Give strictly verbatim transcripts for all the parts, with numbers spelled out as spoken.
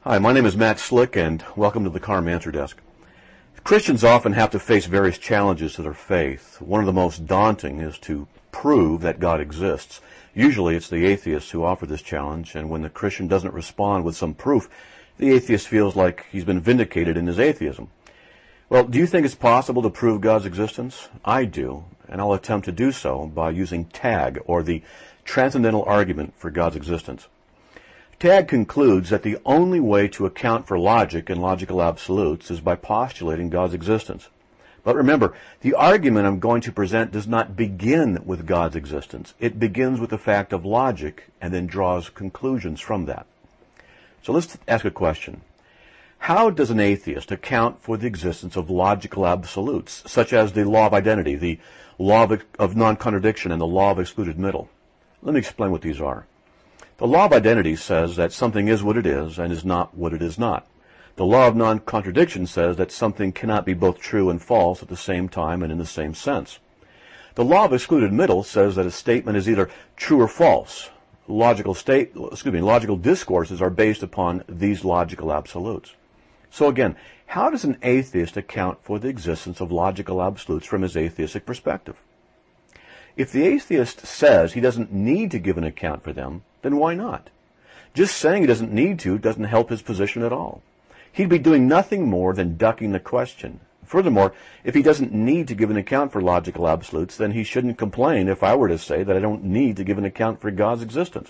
Hi, my name is Matt Slick, and welcome to the Carm Answer Desk. Christians often have to face various challenges to their faith. One of the most daunting is to prove that God exists. Usually it's the atheists who offer this challenge, and when the Christian doesn't respond with some proof, the atheist feels like he's been vindicated in his atheism. Well, do you think it's possible to prove God's existence? I do, and I'll attempt to do so by using TAG, or the Transcendental Argument for God's Existence. TAG concludes that the only way to account for logic and logical absolutes is by postulating God's existence. But remember, the argument I'm going to present does not begin with God's existence. It begins with the fact of logic and then draws conclusions from that. So let's ask a question. How does an atheist account for the existence of logical absolutes, such as the law of identity, the law of, of non-contradiction, and the law of excluded middle? Let me explain what these are. The law of identity says that something is what it is and is not what it is not. The law of non-contradiction says that something cannot be both true and false at the same time and in the same sense. The law of excluded middle says that a statement is either true or false. Logical state, excuse me, logical discourses are based upon these logical absolutes. So again, how does an atheist account for the existence of logical absolutes from his atheistic perspective? If the atheist says he doesn't need to give an account for them, then why not? Just saying he doesn't need to doesn't help his position at all. He'd be doing nothing more than ducking the question. Furthermore, if he doesn't need to give an account for logical absolutes, then he shouldn't complain if I were to say that I don't need to give an account for God's existence.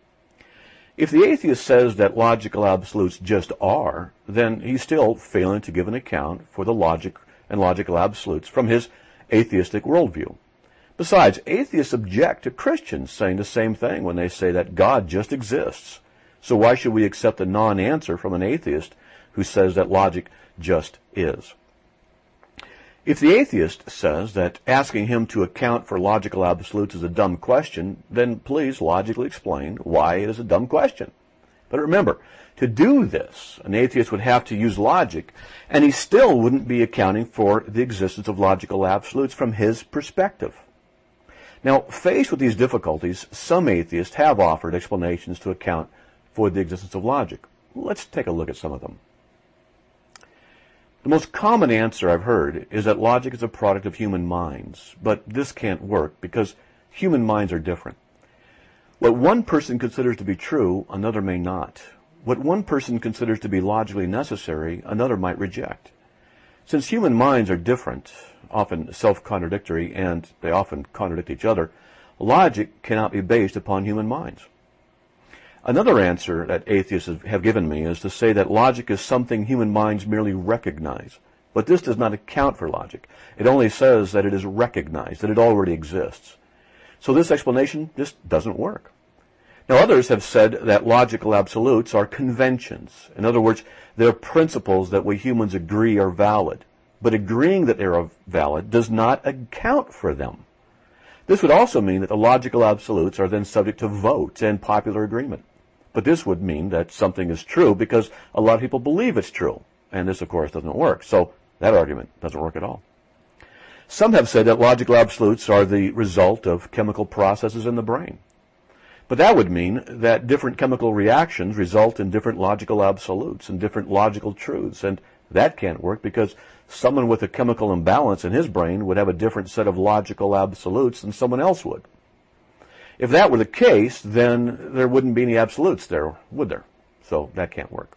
If the atheist says that logical absolutes just are, then he's still failing to give an account for the logic and logical absolutes from his atheistic worldview. Besides, atheists object to Christians saying the same thing when they say that God just exists. So why should we accept a non-answer from an atheist who says that logic just is? If the atheist says that asking him to account for logical absolutes is a dumb question, then please logically explain why it is a dumb question. But remember, to do this, an atheist would have to use logic, and he still wouldn't be accounting for the existence of logical absolutes from his perspective. Now, faced with these difficulties, some atheists have offered explanations to account for the existence of logic. Let's take a look at some of them. The most common answer I've heard is that logic is a product of human minds, but this can't work because human minds are different. What one person considers to be true, another may not. What one person considers to be logically necessary, another might reject. Since human minds are different, often self-contradictory, and they often contradict each other, logic cannot be based upon human minds. Another answer that atheists have given me is to say that logic is something human minds merely recognize. But this does not account for logic. It only says that it is recognized, that it already exists. So this explanation just doesn't work. Now, others have said that logical absolutes are conventions. In other words, they're principles that we humans agree are valid. But agreeing that they are valid does not account for them. This would also mean that the logical absolutes are then subject to vote and popular agreement. But this would mean that something is true because a lot of people believe it's true. And this, of course, doesn't work. So that argument doesn't work at all. Some have said that logical absolutes are the result of chemical processes in the brain. But that would mean that different chemical reactions result in different logical absolutes and different logical truths. And that can't work because someone with a chemical imbalance in his brain would have a different set of logical absolutes than someone else would. If that were the case, then there wouldn't be any absolutes there, would there? So that can't work.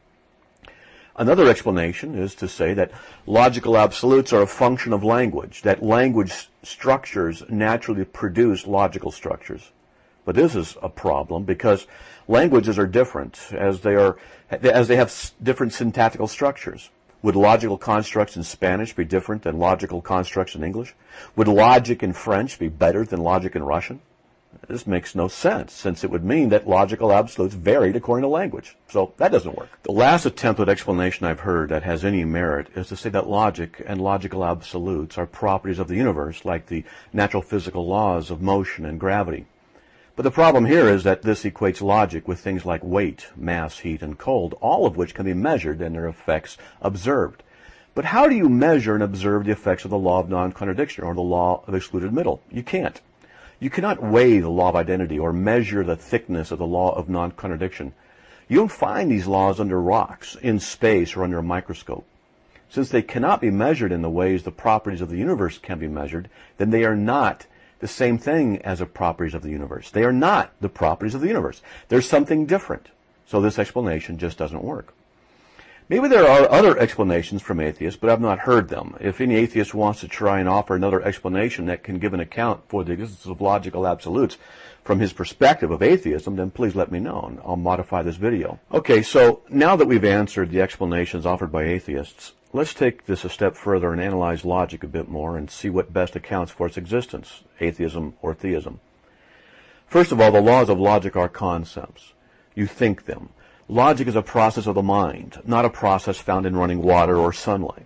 Another explanation is to say that logical absolutes are a function of language, that language structures naturally produce logical structures. But this is a problem because languages are different as they are, as they have different syntactical structures. Would logical constructs in Spanish be different than logical constructs in English? Would logic in French be better than logic in Russian? This makes no sense, since it would mean that logical absolutes varied according to language. So that doesn't work. The last attempt at explanation I've heard that has any merit is to say that logic and logical absolutes are properties of the universe, like the natural physical laws of motion and gravity. But the problem here is that this equates logic with things like weight, mass, heat, and cold, all of which can be measured and their effects observed. But how do you measure and observe the effects of the law of non-contradiction or the law of excluded middle? You can't. You cannot weigh the law of identity or measure the thickness of the law of non-contradiction. You don't find these laws under rocks, in space, or under a microscope. Since they cannot be measured in the ways the properties of the universe can be measured, then they are not the same thing as the properties of the universe. They are not the properties of the universe. There's something different. So this explanation just doesn't work. Maybe there are other explanations from atheists, but I've not heard them. If any atheist wants to try and offer another explanation that can give an account for the existence of logical absolutes from his perspective of atheism, then please let me know, and I'll modify this video. Okay, so now that we've answered the explanations offered by atheists, let's take this a step further and analyze logic a bit more and see what best accounts for its existence, atheism or theism. First of all, the laws of logic are concepts. You think them. Logic is a process of the mind, not a process found in running water or sunlight.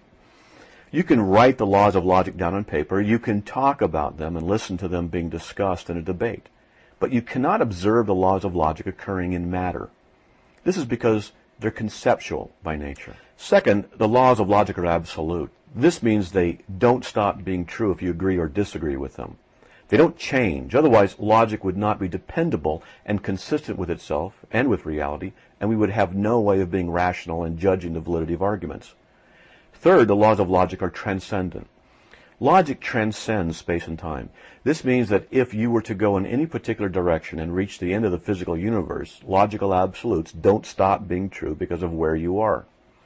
You can write the laws of logic down on paper, you can talk about them and listen to them being discussed in a debate, but you cannot observe the laws of logic occurring in matter. This is because they're conceptual by nature. Second, the laws of logic are absolute. This means they don't stop being true if you agree or disagree with them. They don't change, otherwise logic would not be dependable and consistent with itself and with reality, and we would have no way of being rational and judging the validity of arguments. Third, the laws of logic are transcendent. Logic transcends space and time. This means that if you were to go in any particular direction and reach the end of the physical universe, logical absolutes don't stop being true because of where you are.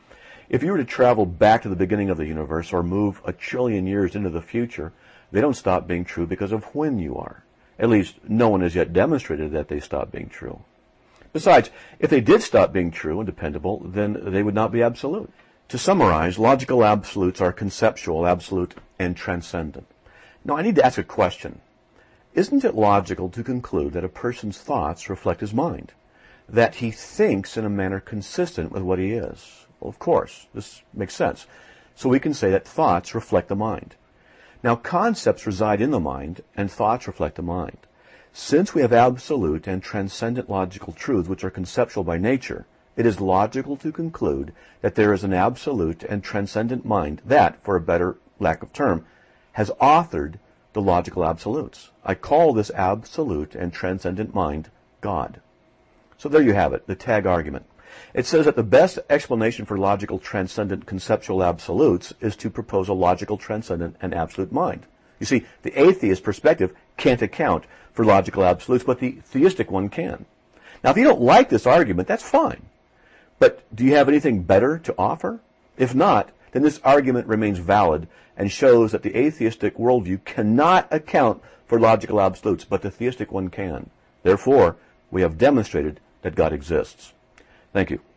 If you were to travel back to the beginning of the universe or move a trillion years into the future, they don't stop being true because of when you are. At least, no one has yet demonstrated that they stop being true. Besides, if they did stop being true and dependable, then they would not be absolute. To summarize, logical absolutes are conceptual, absolute, and transcendent. Now, I need to ask a question. Isn't it logical to conclude that a person's thoughts reflect his mind? That he thinks in a manner consistent with what he is? Well, of course, this makes sense. So we can say that thoughts reflect the mind. Now, concepts reside in the mind, and thoughts reflect the mind. Since we have absolute and transcendent logical truths which are conceptual by nature, it is logical to conclude that there is an absolute and transcendent mind that, for a better lack of term, has authored the logical absolutes. I call this absolute and transcendent mind God. So there you have it, the tag argument. It says that the best explanation for logical, transcendent, conceptual absolutes is to propose a logical, transcendent, and absolute mind. You see, the atheist perspective can't account for logical absolutes, but the theistic one can. Now, if you don't like this argument, that's fine. But do you have anything better to offer? If not, then this argument remains valid and shows that the atheistic worldview cannot account for logical absolutes, but the theistic one can. Therefore, we have demonstrated that God exists. Thank you.